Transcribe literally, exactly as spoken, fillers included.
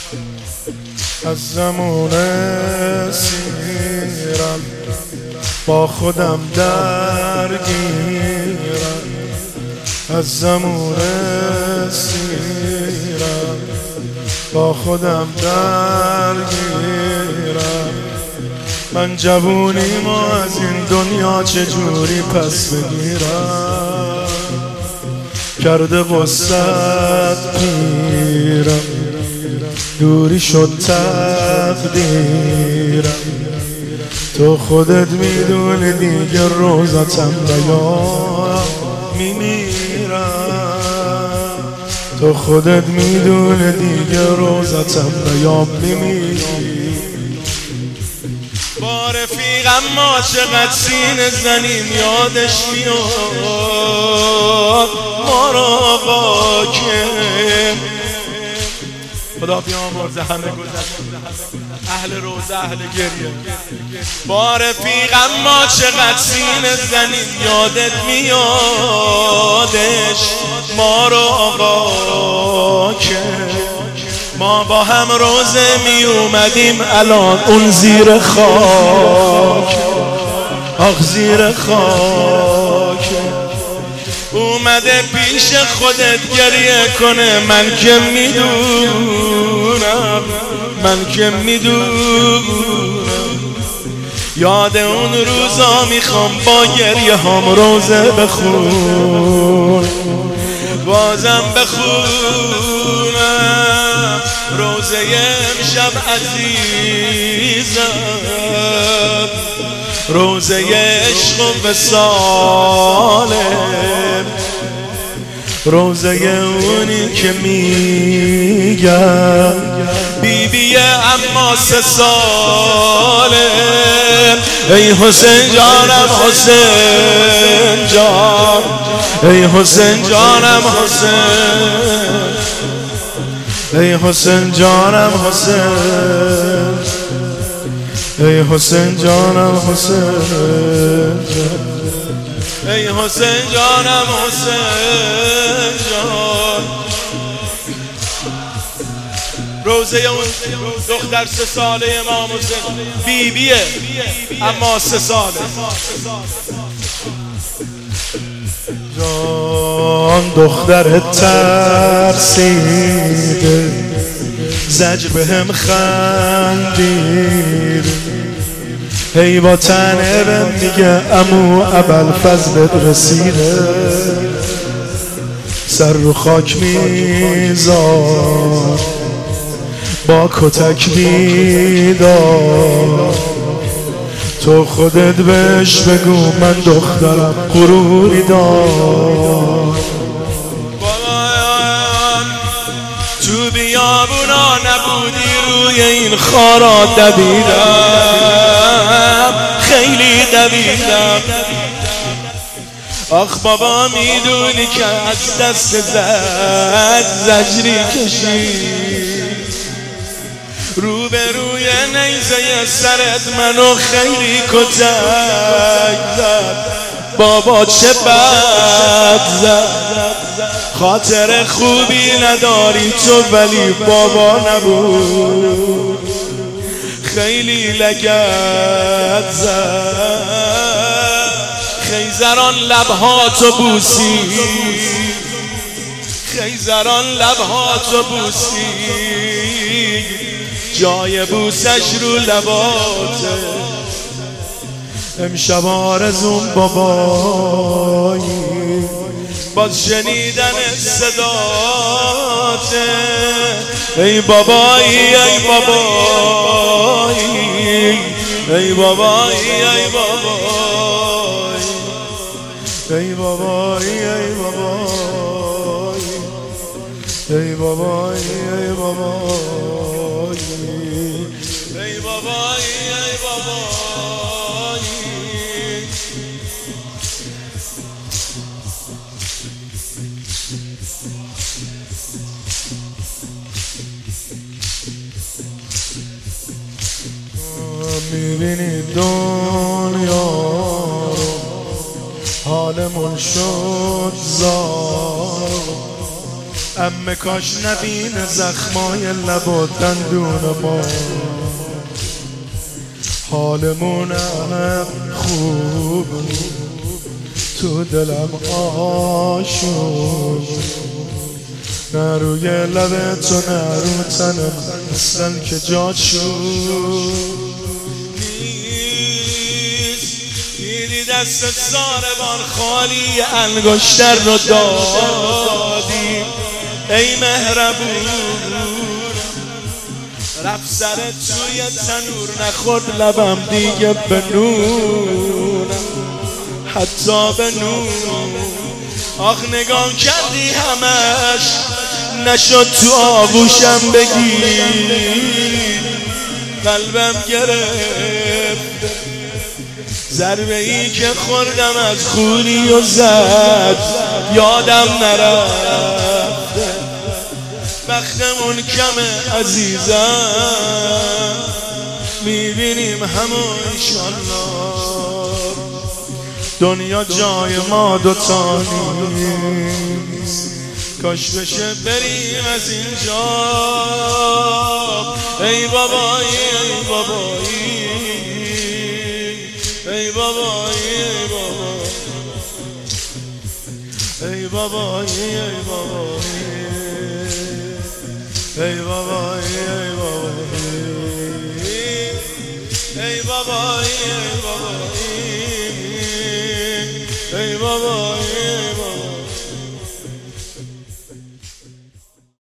از زمان سیرم با خودم درگیرم، از زمان سیرم با خودم درگیرم. من جوونیمو از این دنیا چجوری پس بگیرم، کرده غصت پیرم، دوری شد تقدیرم. تو خودت میدونی دیگه روزتم بیان میمیرم، تو خودت میدونی دیگه روزتم بیان میمیرم. با رفیقم ما چقدر سینه زنیم یادش میاد ما را واکه. خدا بیامرز همه گذشته اهل روزه اهل گریه. با رفیقم ما چقدر سینه زنیم یادت میادش ما را واکه. ما با هم روزه می اومدیم الان اون زیر خاک، آخ زیر خاک. اومده پیش خودت گریه کنه، من که میدونم، من که میدونم. یاد اون روزا میخوام با گریه هم روزه بخون، بازم بخونم روزه امشب عزیزم، روزه عشق و وصاله، روزه اونی که میگم بیبیه اما سه ساله. ای حسین جانم حسین جان، ای حسین جانم حسین، ای حسین جانم حسین، ای حسین جانم حسین، ای حسین جانم حسین جان. روزه اون دختر سه ساله امام حسین بیبیه اما سه ساله. جان دختر ترسیده زجر بهم خندید، هی با تنه بهم میگه امو ابوالفضلت رسیده. سر رو خاک میذار با کتک میدار، تو خودت بهش بگو من دخترم غروری دار. تو بیابونا نبودی روی این خارا دویدم، خیلی دویدم. آخ بابا میدونی که از دست زد زجری کشید، رو به روی نیزه سرت منو خیلی کتک زد. بابا چه بد زد، خاطر خوبی نداری تو ولی بابا نبود، خیلی لگد زد. خیزران لبهاتو بوسی، خیزران لبهاتو بوسی، جای بوسش رو لباته. امشب آرزوم بابایی باز شنیدن صداته. ای بابایی ای بابایی ای بابایی ای بابایی ای بابایی ای بابایی ای بابایی ای بابایی ای بابایی ای بابایی. میبینی دنیا رو حالمون شد زار، امه کاش نبینه زخمای لب و دندون ما، حالمونم خوب تو دلم آشوب، نه روی لب تو نه رو تنم اصلا که جات شد دیدی دست ساربان خالی انگشتر رو دادی ای مهربون، رفت سر توی تنور نخورد لبم دیگه به نور، حتی به نور. آخ نگاه کردی همش نشد تو آغوشم بگیر، قلبم گرفت ضربه ای که خوردم از خوری و زد یادم نرفت، بختمون کمه عزیزم میبینیم همون انشالله، دنیا جای ما دوتا نیست، کاش بشه بریم از اینجا. ای بابایی ای بابایی ای بابایی ای بابایی ای بابایی ای بابایی ای بابایی ای بابایی ای بابایی ای بابایی